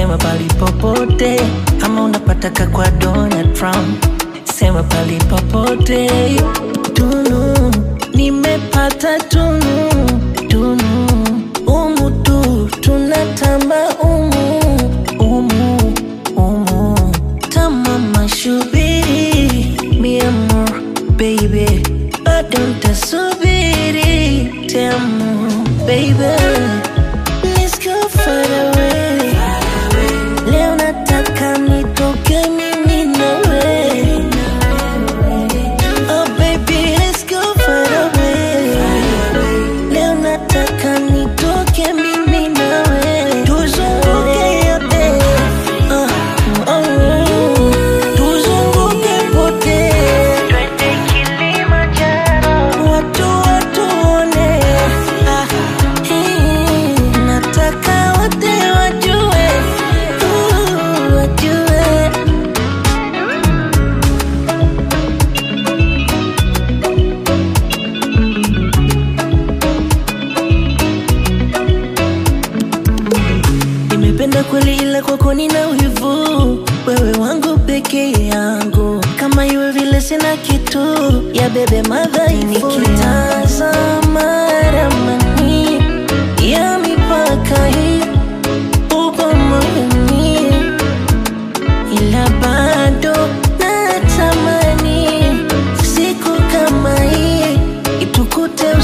sema palipopote, ama unapataka kwa Donald Trump. Sema palipopote. Tunu, nimepata tunu, tunu. Umu tu, tunatamba umu, umu, umu. Tamama shubiri, mi amor, baby. Bado ntasubiri, te amo, baby. Let's go far away. Leo nataka nitoke mimi nawe. Oh baby, let's go far away. Leo nataka nitoke mimi nawe. Tuzunguke yote. Tuzunguke pote. Twende Kilimanjaro. Watu watuone. Nataka wote wajue. Wajue. Nimependa kweli ila kwako nina wivu. Wewe wangu peke yangu, kama iwe vile sina kitu. Ya bebe madhaifu. Nikitazama ramani ya mipaka hii, upo moyoni, ila bado natamani siku kama hii itukute